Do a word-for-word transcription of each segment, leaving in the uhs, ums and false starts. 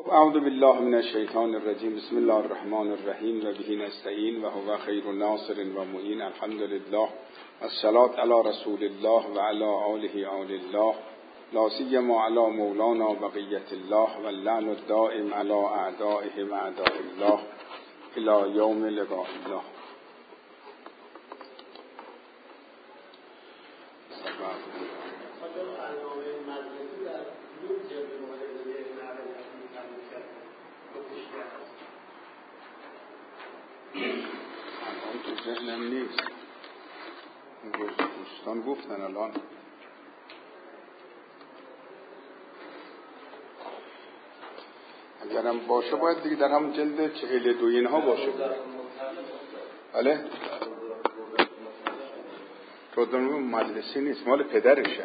اعوذ بالله من الشیطان الرجیم. بسم الله الرحمن الرحیم و به نستعین و هو خیر ناصر و معین. الحمد لله والصلاة علی رسول الله و علی آله آل الله، لا سیما علی مولانا بقیة الله و اللعن الدائم علی اعدائهم اعداء الله الی یوم لقاء الله. ذهنم نیست، دوستان گفتن الان اگرم باشه باید دیگه در همون جلد چهل دو اینها باشه. بله رودن مجلسی نیست، مال پدرشه،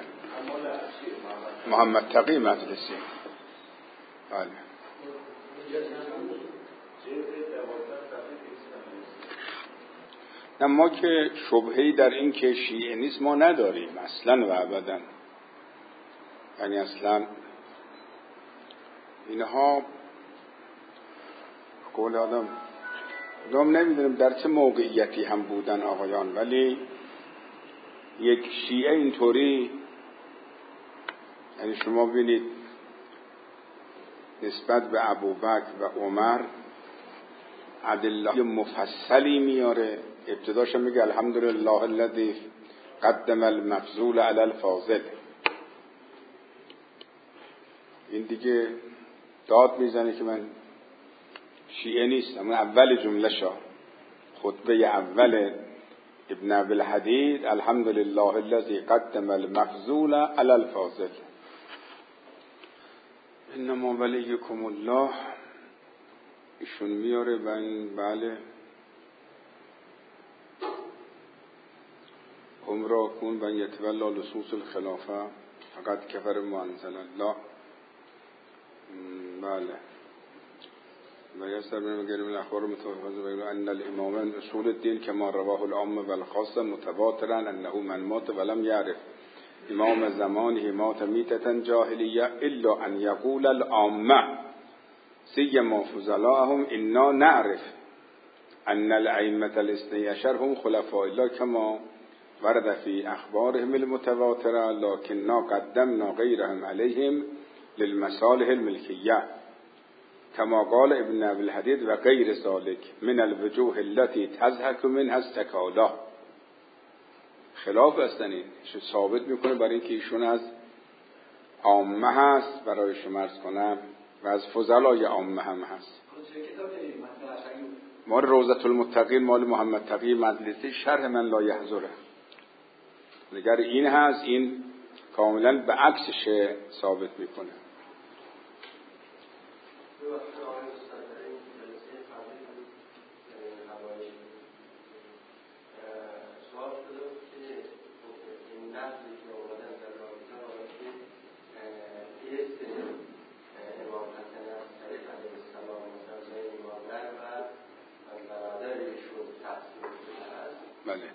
محمد تقی مجلسی. بله ما که شبهه‌ای در این که شیعه نیست ما نداریم اصلا و ابدا. یعنی اصلا اینها قول آدم دام نمیدونم در چه موقعیتی هم بودن آقایان، ولی یک شیعه اینطوری، یعنی شما ببینید نسبت به ابوبکر و عمر ادله مفصلی میاره. ابتداش میگه الحمدلله الذی قدم المفضول علی الفاضل. این دیگه داد میزنه که من شیعه نیستم. اول جمله شا خطبه اول ابن ابی الحدید الحمدلله الذی قدم المفضول علی الفاضل انما ولیکم الله. ایشون میاره و این بله هم را کن و یتولا لصوص الخلافه فقط کفر منزل الله. بله و یستر من غیر من اخبار متواتره و ان الامام من اصول الدین کما رواه العامه و الخاصه متواترا انه من مات ولم يعرف امام زمانه مات میتة جاهلیه الا ان یقول العامه سیما فضلاءهم انا نعرف ان الائمه الاثنی عشر هم خلفاء الله کما ورد فی اخبارهم المتواتره لكننا قدمنا غیرهم علیهم للمصالح الملکیه کما قال ابن ابی الحدید و غیر ذلك من الوجوه التي تضحك منها استکالا. خلاف هستن این ثابت میکنه برای اینکه ایشون از عامه هست، برای شما عرض کنم، و از فضلای عامه هم هست. ما روضة المتقین مال محمد تقی مجلسی شرح من لا یحضره. اگر این هست این کاملا به عکسش ثابت میکنه. بله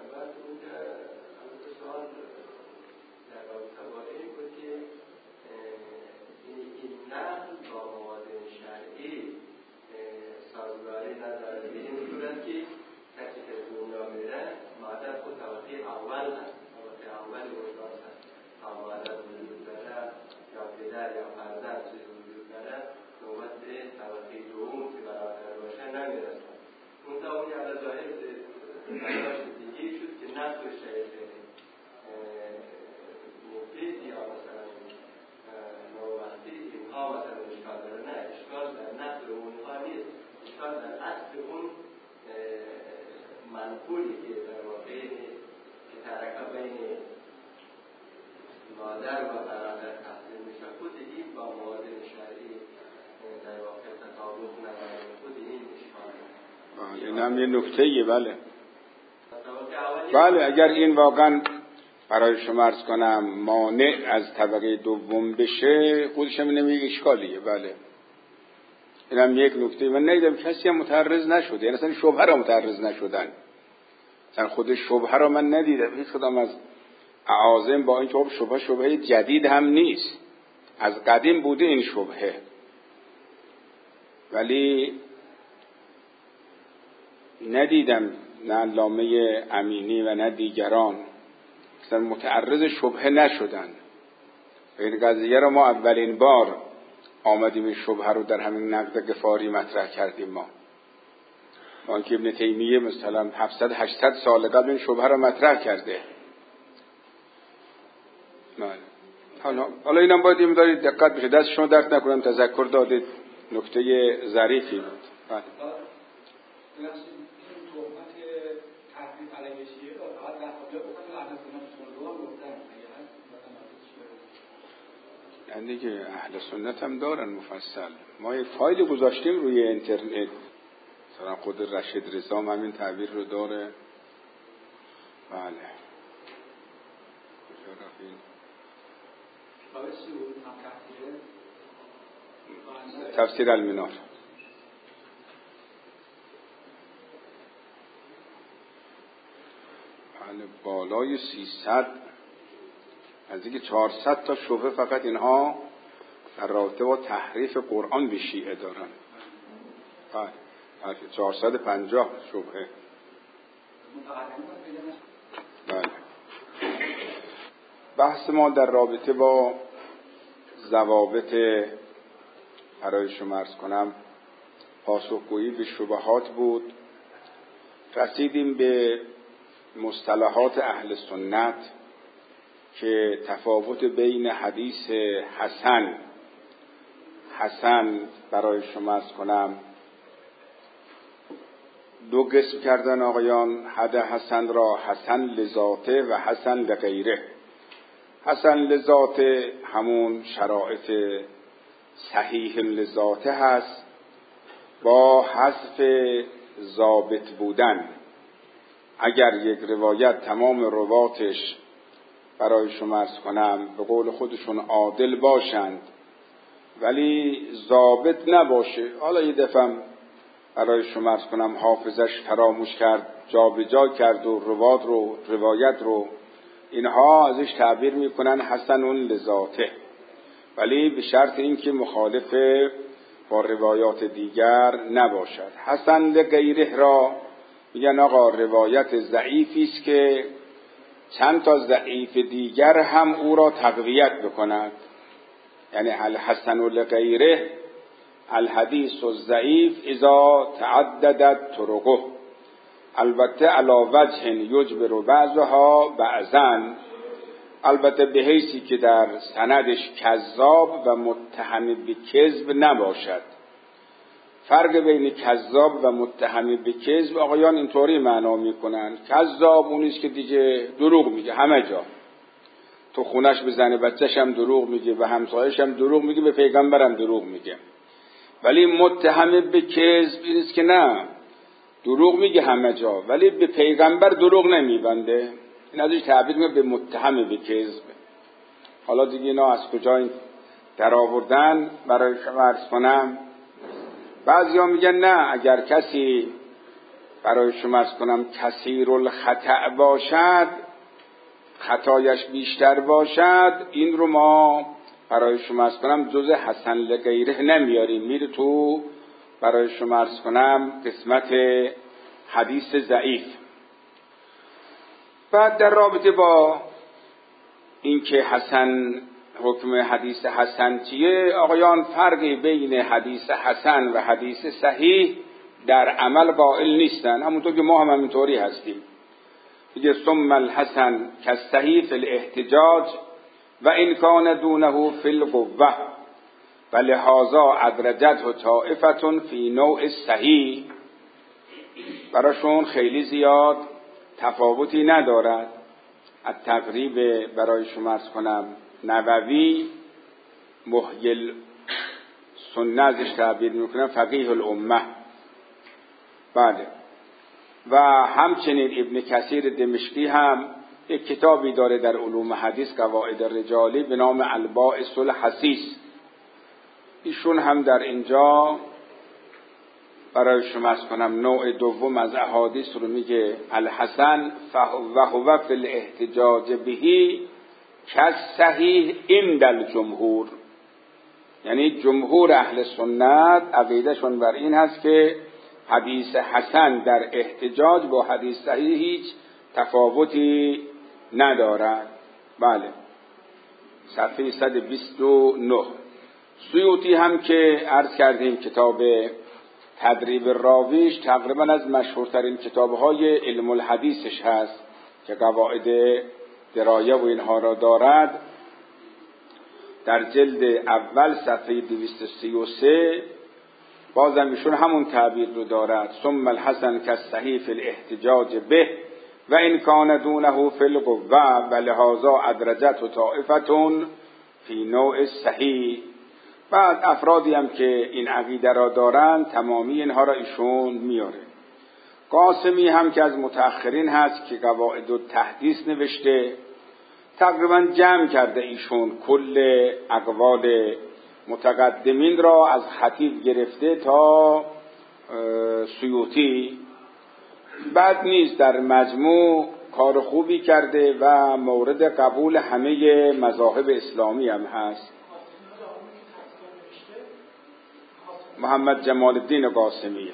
منقولی که در واقع که ترکه بین مادر و برادر تحصیل میشه خود این با موازن شرعی در واقع تطابق نداره، خود این اشکال. این هم یه نکتهیه. بله بله اگر این واقعا برای شما عرض کنم مانع از طبقه دوم بشه خودش هم نمیگه اشکالیه. بله این هم یک نکته. من ندیدم کسی هم متعرض نشده، یعنی اصلا شبهه را متعرض نشدن. اصلا خود شبهه را من ندیدم هیچ کدام از اعاظم، با اینکه خب شبهه شبهه جدید هم نیست، از قدیم بوده این شبهه. ولی ندیدم نه علامه امینی و نه دیگران اصلا متعرض شبهه نشدن. این قضیه رو ما اولین بار آمدیم این شبهه رو در همین نقد غفاری مطرح کردیم. ما ما که ابن تیمیه مثلا هفتصد هشتصد سال قبل این شبهه رو مطرح کرده. حالا حالا اینم باید این دارید دقت بشه، دست شما درد نکنم، تذکر دادید، نکته ظریفی بود. بله. این دیگه اهل سنت هم دارن مفصل. ما یک فایل گذاشتیم روی اینترنت، مثلا خود رشید رضا هم همین تعبیر رو داره. بله. کجا رفتیم؟ تفسیر المنار. بله بالای سیصد از اینکه چهارصد تا شبهه فقط اینها در رابطه با تحریف قرآن به شیعه دارن. بله چهارصد و پنجاه شبهه. بله. بحث ما در رابطه با ضوابط برای شما عرض کنم پاسخگویی به شبهات بود. رسیدیم به مصطلحات اهل سنت که تفاوت بین حدیث حسن حسن برای شما عرض کنم دو قسم کردن آقایان. حد حسن را حسن لذاته و حسن لغیره. حسن لذاته همون شرایط صحیح لذاته هست با حذف ضابط بودن. اگر یک روایت تمام رواتش برای شما عرض کنم به قول خودشون عادل باشند ولی ضابط نباشه، حالا یه دفعه برای شما عرض کنم حافظش فراموش کرد، جا به جا کرد و روایت رو روایت رو اینها ازش تعبیر میکنن حسن لذاته، ولی به شرط اینکه مخالف با روایات دیگر نباشد. حسن لغیره را میگن آقا روایت ضعیفی است که چند تا ضعیف دیگر هم او را تقویت بکنند. یعنی الحسن لغیره الحدیث الضعیف اذا تعددت طرقه، البته علی وجه یجبر بعضها بعضا، البته به حیثی که در سندش کذاب و متهم به کذب نباشد. فرق بین کذاب و متهم به کذب آقایان اینطوری معنا میکنن، کذاب اونیست که دیگه دروغ میگه همه جا، تو خونش به زن بچه‌ش هم دروغ میگه، به همسایه‌ش هم دروغ میگه، به پیغمبرم دروغ میگه. ولی متهم به کذب اینیست که نه دروغ میگه همه جا ولی به پیغمبر دروغ نمیبنده. این ازش تعبیر میکنه به متهم به کذب. حالا دیگه اینا از کجا این در آوردن برای شما عرض کنم. بعضیا میگن نه، اگر کسی برای شما عرض کنم کثیر الخطأ باشد، خطایش بیشتر باشد، این رو ما برای شما عرض کنم جز حسن لغیره نمیاریم، میره تو برای شما عرض کنم قسمت حدیث ضعیف. بعد در رابطه با اینکه حسن حکم حدیث حسن چیه آقایان، فرقی بین حدیث حسن و حدیث صحیح در عمل قائل نیستن، همونطور که ما هم همینطوری هستیم. میگه ثم الحسن کالصحیح فی الاحتجاج و ان کان دونه فی القوه ولهذا ادرجته طائفه فی نوع صحیح. براشون خیلی زیاد تفاوتی ندارد. التقریب برای شما عرض کنم نووی محیی سنت ازش تعبیر میکنن فقیه الامه. بله. و همچنین ابن کثیر دمشقی هم یک کتابی داره در علوم حدیث قواعد رجالی به نام البائس الحثیث. ایشون هم در اینجا برای شما عرض کنم نوع دوم از احادیث رو میگه الحسن و هو فی الاحتجاج به کالصحیح عند الجمهور. یعنی جمهور اهل سنت عقیدهشون بر این هست که حدیث حسن در احتجاج با حدیث صحیح هیچ تفاوتی ندارد. بله، صفحه صد و بیست و نه. سیوطی هم که عرض کردیم کتاب تدریب راویش تقریبا از مشهورترین کتابهای علم الحدیثش هست که قواعد درایه و اینها را دارد. در جلد اول صفحه دویست و سی و سه بازم ایشون همون تعبیر رو دارد: ثم الحسن كالصحیح فی الاحتجاج به و ان کان دونه فی القوه و لهذا ادرجته طائفه فی نوع صحیح. بعد افرادی هم که این عقیده را دارند تمامی اینها را ایشون میاره. قاسمی هم که از متأخرین هست که قواعد التحدیث نوشته، تقریبا جمع کرده ایشون کل اقوال متقدمین را از خطیب گرفته تا سیوطی. بعد نیز در مجموع کار خوبی کرده و مورد قبول همه مذاهب اسلامی هم هست. محمد جمال الدین قاسمیه،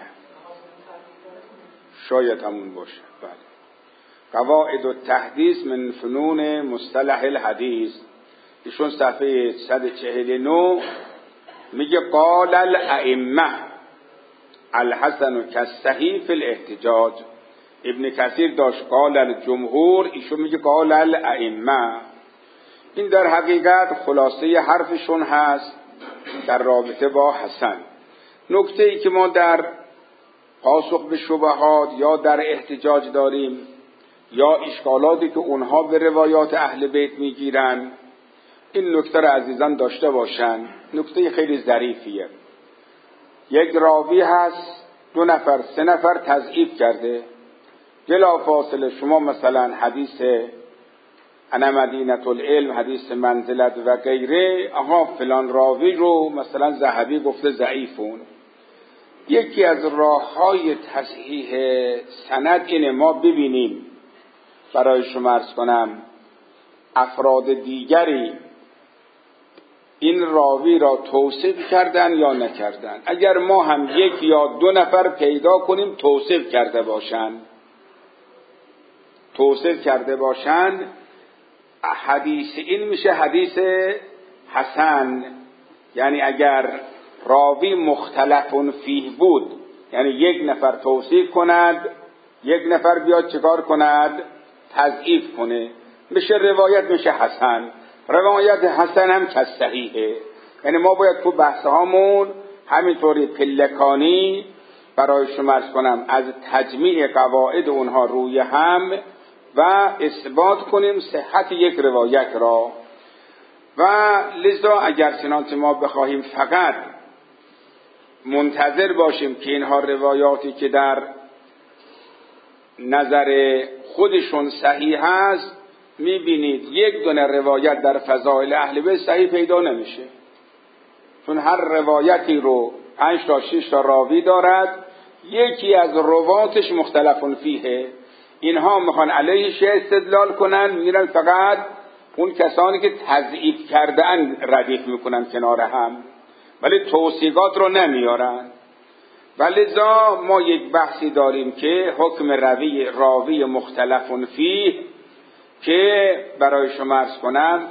شاید همون باشه. بله. قواعد التحدیث من فنون مصطلح الحدیث، ایشون صفحه صد و چهل و نه میگه قال الائمه الحسن كالصحیح فی الاحتجاج. ابن کثیر داشت قال الجمهور، ایشون میگه قال الائمه. این در حقیقت خلاصه حرفشون هست در رابطه با حسن. نکته ای که ما در پاسخ به شبهات یا در احتجاج داریم یا اشکالاتی که اونها به روایات اهل بیت میگیرن، این نکته را عزیزان داشته باشن. نکته خیلی ظریفیه. یک راوی هست دو نفر سه نفر تضعیف کرده، بلا فاصله شما مثلا حدیث انا مدینة العلم، حدیث منزلت و غیره، آها فلان راوی رو مثلا ذهبی گفته ضعیفون. یکی از راه‌های تصحیح سند اینه ما ببینیم برای شما عرض کنم افراد دیگری این راوی را توصیف کردن یا نکردن. اگر ما هم یک یا دو نفر پیدا کنیم توصیف کرده باشن توصیف کرده باشن حدیث این میشه حدیث حسن. یعنی اگر راوی مختلف فیه بود، یعنی یک نفر توصیف کند یک نفر بیاد چکار کند؟ تضعیف کنه، میشه روایت میشه حسن. روایت حسن هم که صحیحه. یعنی ما باید تو بحث هامون همینطوری پلکانی برای شما عرض کنم از تجمیع قواعد اونها روی هم و اثبات کنیم صحت یک روایت را. و لذا اگر چنانچه ما بخواهیم فقط منتظر باشیم که اینها روایاتی که در نظر خودشون صحیح هست، میبینید یک دونه روایت در فضائل اهل بیت صحیح پیدا نمیشه، چون هر روایتی رو پنج تا شش تا راوی دارد، یکی از رواتش مختلفون فیه. اینها میخوان علیهش استدلال کنن، میرن فقط اون کسانی که تضعیف کردن ردیف میکنن کنار هم، ولی توصیقات رو نمیارن. ولذا ما یک بحثی داریم که حکم راوی راوی مختلفون فیه، که برای شما عرض کنم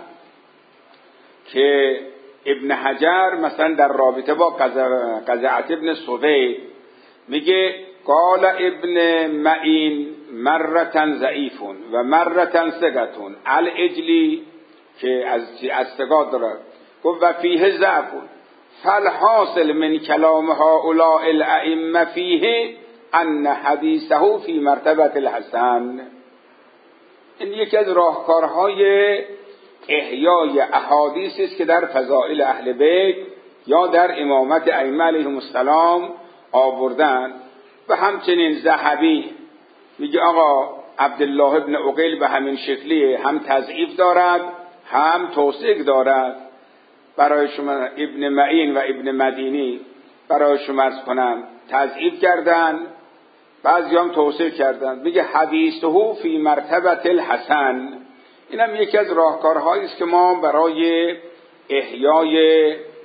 که ابن حجر مثلا در رابطه با قزعت ابن سوید میگه قال ابن معین مرتن ضعیفون و مرتن ثقتون الاجلی، که از از ثقات داره، گفت و فیه ضعفون فالحاصل من کلام هؤلاء الائمه فیه ان حدیثه فی مرتبه الحسن. این یکی از راهکارهای احیای احادیثی است که در فضائل اهل بیت یا در امامت ائمه علیهم السلام آوردن. و همچنین ذهبی میگه آقا عبدالله ابن عقیل به همین شکلی هم تضعیف دارد هم توثیق دارد. برای شما ابن معین و ابن مدینی برای شما عرض کنم تضعیف کردن، بعضی هم توصیف کردن. میگه حدیثه فی مرتبه الحسن. اینم یکی از راهکارهایی است که ما برای احیای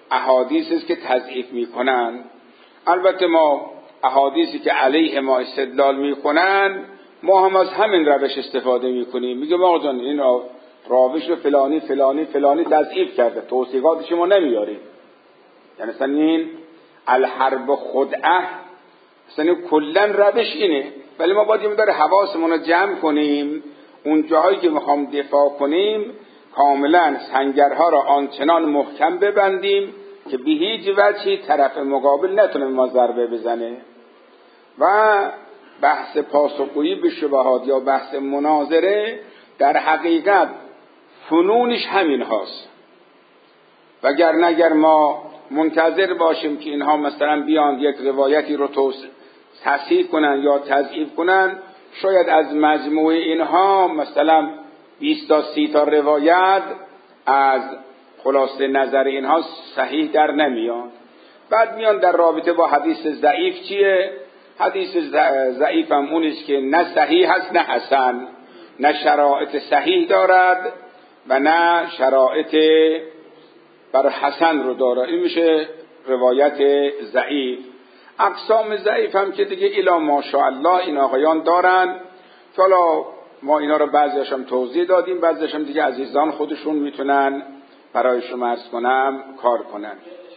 احادیث است که تضعیف میکنن. البته ما احادیثی که علیه ما استدلال میکنن ما هم از همین روش استفاده میکنیم. میگه آقا جان این راویش رو فلانی فلانی فلانی تضعیف کرده، توصیفاتش ما نمیاریم. یعنی مثلا این الحرب خدعه مثلا کلا روش اینه، ولی ما باید یه مقدار حواسمون رو جمع کنیم، اون جاهایی که میخوام دفاع کنیم کاملا سنگرها را آنچنان محکم ببندیم که به هیچ وجهی طرف مقابل نتونه ما ضربه بزنه. و بحث پاسخگویی به شبهات یا بحث مناظره در حقیقت فنونش همین هاست. وگرنه اگر ما منتظر باشیم که اینها مثلا بیان یک روایتی رو تصحیح کنن یا تضعیف کنن، شاید از مجموع اینها مثلا بیست تا سی تا روایت از خلاصه نظر اینها صحیح در نمیاد. بعد میان در رابطه با حدیث ضعیف چیه؟ حدیث ضعیف هم اونیست که نه صحیح هست نه حسن، نه شرایط صحیح دارد و نه شرایط بر حسن رو داره. این میشه روایت ضعیف. اقسام ضعیف هم که دیگه الا ماشاءالله این آقایان دارن که حالا ما اینا رو بعضیش هم توضیح دادیم، بعضیش هم دیگه عزیزان خودشون میتونن برای شما عرض کنم کار کنن.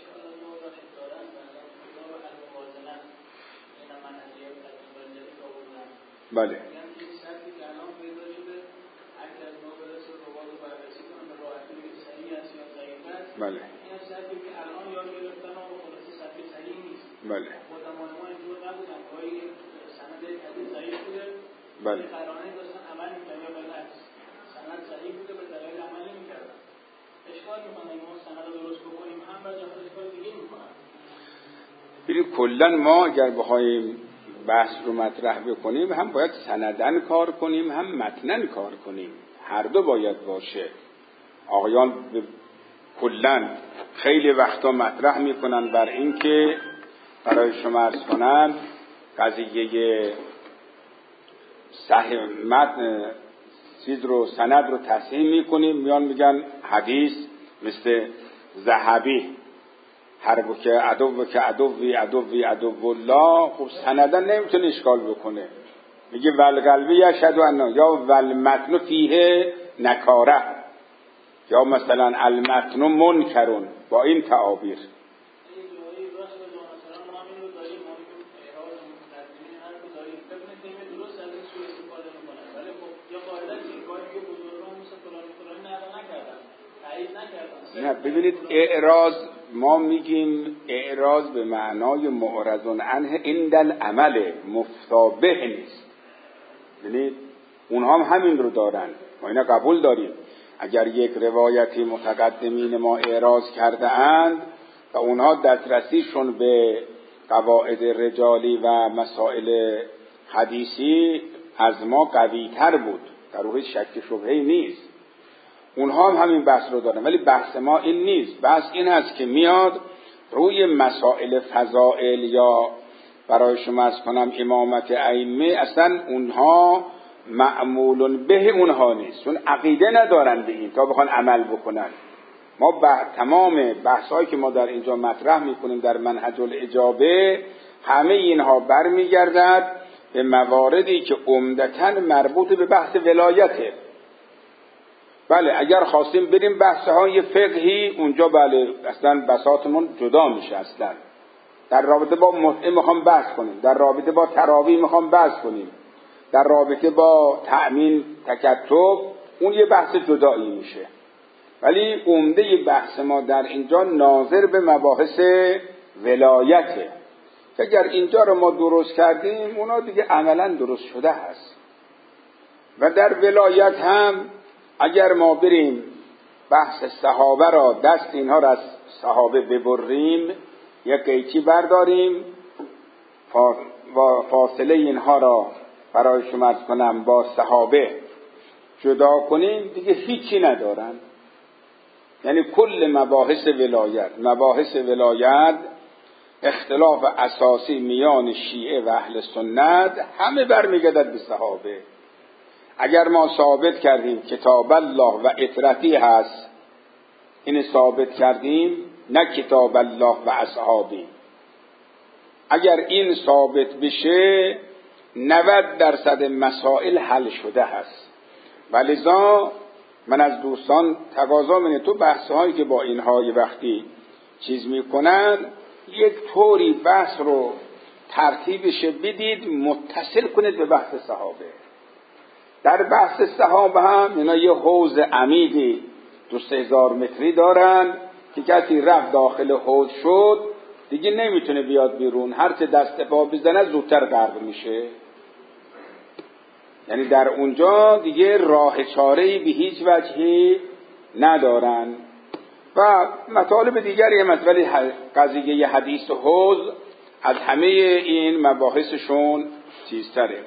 بله بله بله بله ببین کلا ما اگر بخوایم بحث رو مطرح بکنیم هم باید سندن کار کنیم هم متنن کار کنیم، هر دو باید باشه. آقایان کلا خیلی وقتا مطرح میکنن بر این که برای شما عرض کنم قضیه صحیح متن چیز رو سند رو تصحیح میکنیم، میان میگن حدیث مثل ذهبی حرب که عدو که عدوی عدوی عدو الله، خب سندن نمیتونه اشکال بکنه. میگه والقلبی یشهد ان یا والمتن فیه نکاره یا مثلا المتن منکرون با این تعابیر. نه ببینید اعراض ما میگیم اعراض به معنای معرض عنه عند العمل مفتابه نیست. ببینید اونها هم همین رو دارن، ما اینا قبول داریم. اگر یک روایتی متقدمین ما اعراض کرده اند و اونها دسترسیشون به قواعد رجالی و مسائل حدیثی از ما قوی تر بود، در روی شک شبهه‌ای نیست، اونها هم همین بحث رو دارن. ولی بحث ما این نیست. بحث این است که میاد روی مسائل فضائل یا برای شما از کنم امامت ائمه، اصلا اونها معمول به اونها نیست، چون عقیده ندارن به این تا بخوان عمل بکنن. ما با تمام بحثایی که ما در اینجا مطرح میکنیم در منهج الاجابه همه اینها برمیگردد به مواردی که عمدتاً مربوط به بحث ولایته. بله اگر خواستیم بریم بحث‌های فقهی اونجا بله اصلا بساطمون جدا میشه. اصلا در رابطه با متعه میخوام بحث کنیم، در رابطه با تراویح میخوام بحث کنیم، در رابطه با تأمین تکتب اون یه بحث جدایی میشه. ولی عمده بحث ما در اینجا ناظر به مباحث ولایته که اگر اینجا رو ما درست کردیم اونا دیگه عملا درست شده هست. و در ولایت هم اگر ما بریم بحث صحابه را دست اینها را از صحابه ببریم، یک قیچی برداریم و فاصله اینها را برای شما عرض کنم با صحابه جدا کنیم، دیگه هیچی ندارن. یعنی کل مباحث ولایت مباحث ولایت اختلاف اساسی میان شیعه و اهل سنت همه برمیگردد به صحابه. اگر ما ثابت کردیم کتاب الله و اطرتی هست، این ثابت کردیم، نه کتاب الله و اصحابی. اگر این ثابت بشه نود درصد مسائل حل شده هست. ولذا من از دوستان تقاضا می‌کنم تو بحث‌هایی که با اینها یه وقتی چیز میکنن یک طوری بحث رو ترتیبش بدید متصل کنید به بحث صحابه. در بحث صحابه هم اینا یه حوض عمیقی دو سه هزار متری دارن که کسی رفت داخل حوض شد دیگه نمیتونه بیاد بیرون، هر چه دست پا بزنه زودتر غرق میشه. یعنی در اونجا دیگه راه چاره‌ای به هیچ وجهی ندارن. و مطالب دیگری هم از ولی قضیه حدیث و حوض از همه این مباحثشون چیزتره.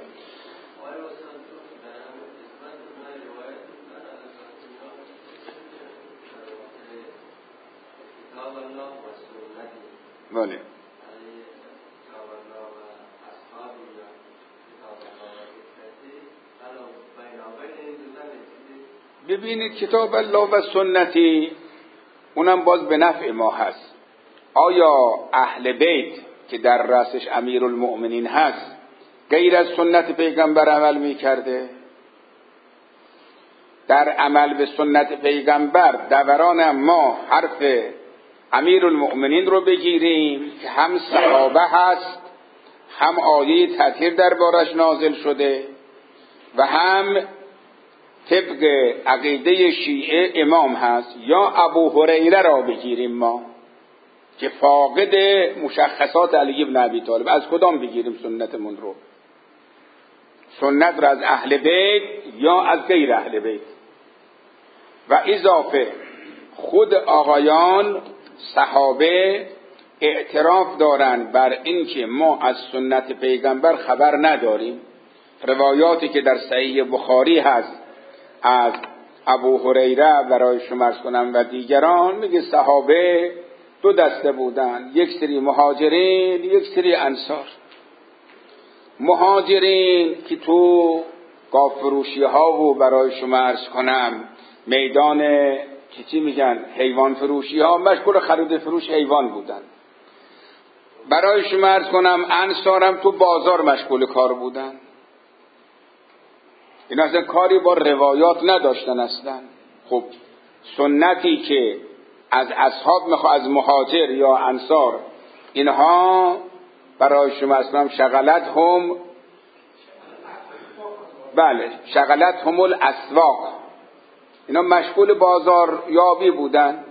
بله. ببینید کتاب الله و سنتی اونم باز به نفع ما هست. آیا اهل بیت که در رأسش امیرالمؤمنین هست غیر از سنت پیغمبر عمل می کرده؟ در عمل به سنت پیغمبر دوران ما حرف امیرالمؤمنین رو بگیریم که هم صحابه هست، هم آیه تطهیر دربارش نازل شده و هم طبق عقیده شیعه امام هست، یا ابو هریره را بگیریم ما که فاقد مشخصات علی بن ابی طالب؟ از کدام بگیریم سنتمون رو؟ سنت را از اهل بیت یا از غیر اهل بیت؟ و اضافه خود آقایان صحابه اعتراف دارند بر این که ما از سنت پیغمبر خبر نداریم. روایاتی که در صحیح بخاری هست از ابو هریره برای شما عرض کنم و دیگران، میگه صحابه دو دسته بودن، یک سری مهاجرین یک سری انصار. مهاجرین که تو گاوفروشی ها و برای شما عرض کنم میدان که چی میگن حیوان فروشی ها مشغول خرید فروش حیوان بودن. برای شما عرض کنم انصارم تو بازار مشغول کار بودن. این اصلا کاری با روایات نداشتن اصلا. خب سنتی که از اصحاب میخواد از مهاجر یا انصار، اینها برای شما اصلا شغلت هم بله شغلت هم الاسواق، اینا مشغول بازار یابی بودن.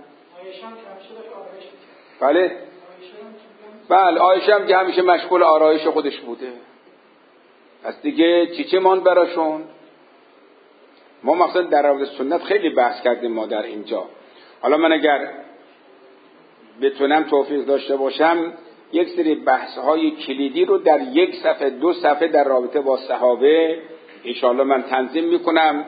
بله بله عایشه هم که همیشه مشغول آرایش خودش بوده. پس دیگه چی چه مان براشون؟ ما مثلا در مورد سنت خیلی بحث کردیم ما در اینجا. حالا من اگر بتونم توفیق داشته باشم یک سری بحث‌های کلیدی رو در یک صفحه دو صفحه در رابطه با صحابه انشاءالله من تنظیم میکنم.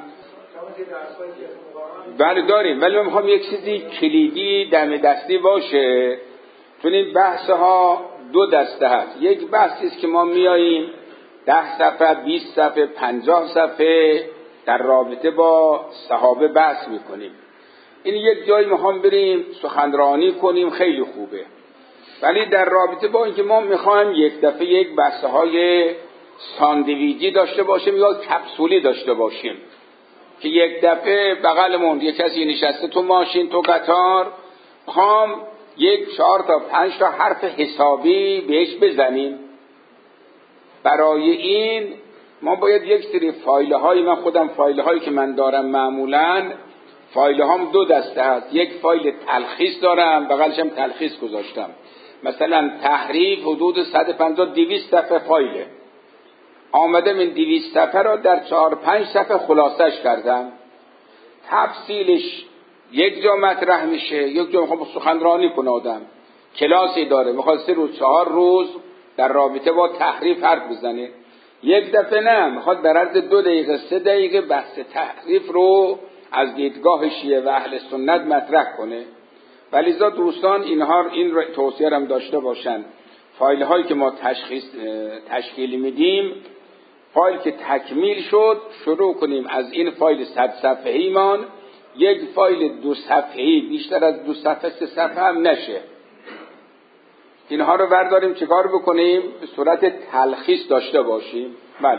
بله داریم، ولی من میخوام یک چیزی کلیدی دم دستی باشه. چون این بحث‌ها دو دسته هست. یک بحثی است که ما میاییم ده صفحه، بیست صفحه، پنجاه صفحه در رابطه با صحابه بحث میکنیم. این یک جایی میخوام بریم سخنرانی کنیم، خیلی خوبه. ولی در رابطه با اینکه ما میخوایم یک دفعه یک بحث‌های ساندویجی داشته باشیم یا کپسولی داشته باشیم که یک دفعه بغلمون یک کسی نشسته تو ماشین تو قطار، میخوام یک چهار تا پنج تا حرف حسابی بهش بزنیم. برای این ما باید یک سری فایله های، من خودم فایله هایی که من دارم معمولاً فایله هام دو دسته هست. یک فایل تلخیص دارم، بغلش هم تلخیص گذاشتم. مثلا تحریف حدود صد و پنجاه دویست صفحه فایله. آمدم این دویست صفحه را در چهار پنج صفحه خلاصش کردم. تفصیلش یک جا مطرح میشه، یک جا میخوام سخنرانی کنه آدم، کلاسی داره میخواد سه روز چهار روز در رابطه با تحریف حرف بزنه. یک دفعه نه، میخواد در عرض دو دقیقه سه دقیقه بحث تحریف رو از دیدگاه شیعه و اهل سنت مطرح کنه. ولی زا دوستان اینها این توصیه هم داشته باشن. فایل هایی که ما تشخیص تشکیل میدیم، فایل که تکمیل شد شروع کنیم از این فایل صد صفحه ایمان یک فایل دو صفحه‌ای بیشتر از دو صفحه سه صفحه هم نشه. اینها رو برداریم چیکار بکنیم؟ به صورت تلخیص داشته باشیم. بله.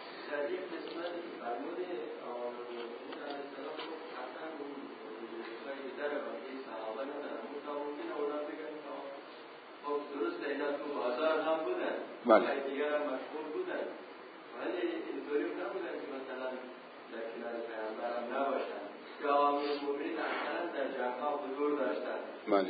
بله. بله.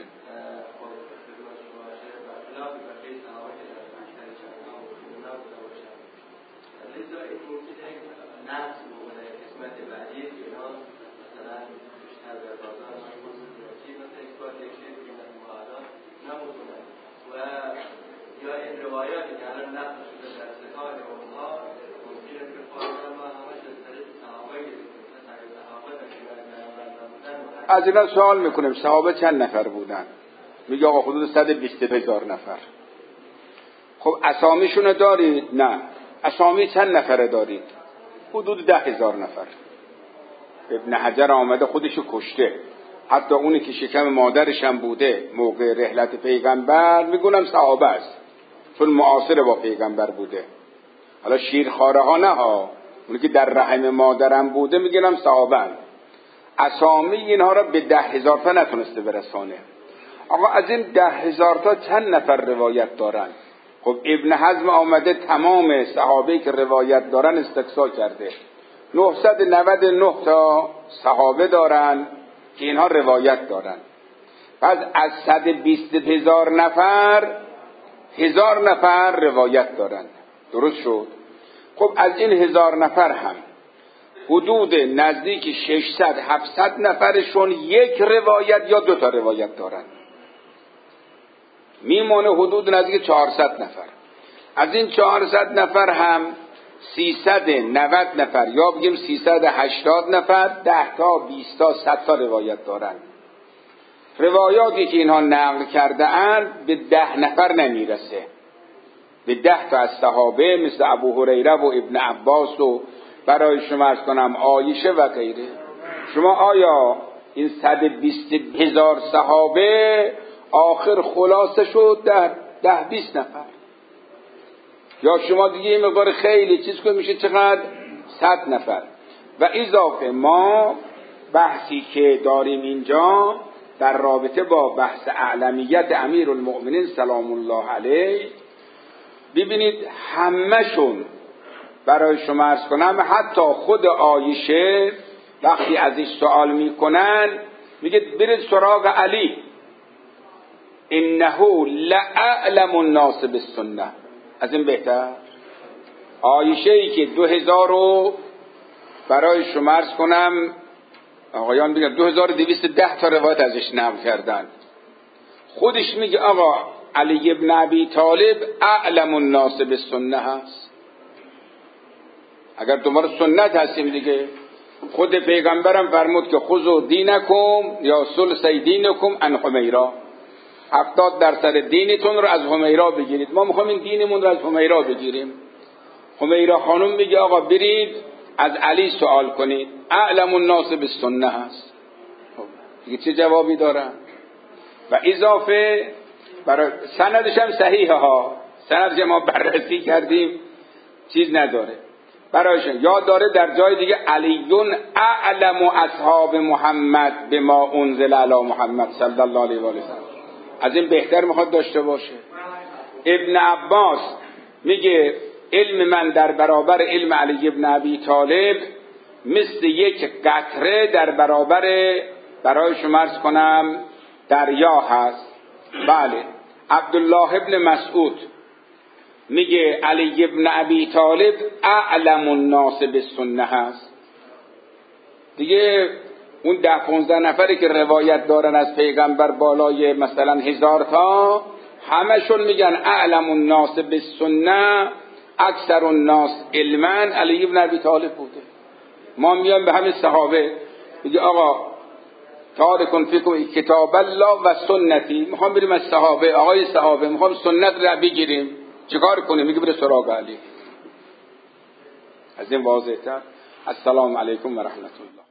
از اینا سوال میکنیم صحابه چند نفر بودن؟ میگه آقا حدود صد و بیست هزار نفر. خب اسامیشونو دارید؟ نه. اسامی چند نفره دارید؟ حدود ده هزار نفر. ابن حجر آمده خودشو کشته، حتی اونی که شکم مادرش هم بوده موقع رحلت پیغمبر میگونم صحابه است، چون معاصر با پیغمبر بوده. حالا شیرخواره ها نه ها، اونی که در رحم مادرم بوده میگونم صحابه هست. اسامی اینها را به ده هزار تا نتونسته برسانه. آقا از این ده هزار تا چند نفر روایت دارن؟ خب ابن حزم آمده تمام صحابه که روایت دارن استقصا کرده، نهصد و نود و نه تا صحابه دارن که اینها روایت دارن. پس از صد و بیست هزار نفر هزار نفر روایت دارن. درست شد؟ خب از این هزار نفر هم حدود نزدیک ششصد هفتصد نفرشون یک روایت یا دو تا روایت دارن، میمونه حدود نزدیک چهارصد نفر. از این چهارصد نفر هم سیصد و نود نفر یا بگیم سیصد و هشتاد نفر ده تا بیست تا صد تا روایت دارن. روایاتی که اینها نقل کرده اند به ده نفر نمیرسه، به ده تا از صحابه مثل ابو هریره و ابن عباس و برای شما از کنم عایشه و غیره. شما آیا این صد و بیست هزار صحابه آخر خلاصه شد در ده بیست نفر، یا شما دیگه این مقدار خیلی چیز که میشه چقدر؟ صد نفر. و اضافه ما بحثی که داریم اینجا در رابطه با بحث اعلمیت امیر المؤمنین سلام الله علیه، ببینید همه‌شون برای شما عرض کنم، حتی خود عایشه وقتی ازش سوال میکنن میگه برید سراغ علی، انه لأعلم الناس بالسنه. از این بهتر عایشه ای که دو هزار رو برای شما عرض کنم آقایان بگم دو هزار و دویست و ده تا روایت ازش نقل کردن، خودش میگه آقا علی ابن ابی طالب اعلم الناس بالسنه هست. اگر دوباره سنت هستیم دیگه، خود پیغمبرم فرمود که خذوا دینکم یا ثلثی دینکم عن حمیرا، هفتاد درصد دینتون رو از حمیرا بگیرید. ما میخوایم این دینمون رو از حمیرا بگیریم. حمیرا خانم میگه آقا برید از علی سوال کنید، اعلم الناس بالسنه هست. دیگه چه جوابی دارن؟ و اضافه برای سندش هم صحیحه ها، سندش ما بررسی کردیم چیز نداره برایشون. یاد داره در جای دیگه علیون اعلم اصحاب محمد بما انزل علی محمد صلی الله علیه و آله. از این بهتر میخواد داشته باشه. ابن عباس میگه علم من در برابر علم علی ابن ابی طالب مثل یک قطره در برابر برای شما عرض کنم دریا هست. بله. عبدالله ابن مسعود میگه علی ابن ابی طالب اعلم الناس بالسنه هست. دیگه اون ده پونزده نفری که روایت دارن از پیغمبر بالای مثلا هزار تا، همشون میگن اعلم الناس بالسنه اکثر الناس علما علی ابن ابی طالب بوده. ما میام به همین صحابه میگه آقا تارکون فیکم کتاب الله و سنتی، میخوام بریم از صحابه، آقای صحابه میخوام سنت رو بگیریم، چیکار کنیم؟ میگه بره سراغ علی. از این واضح‌تر. السلام علیکم و رحمت الله.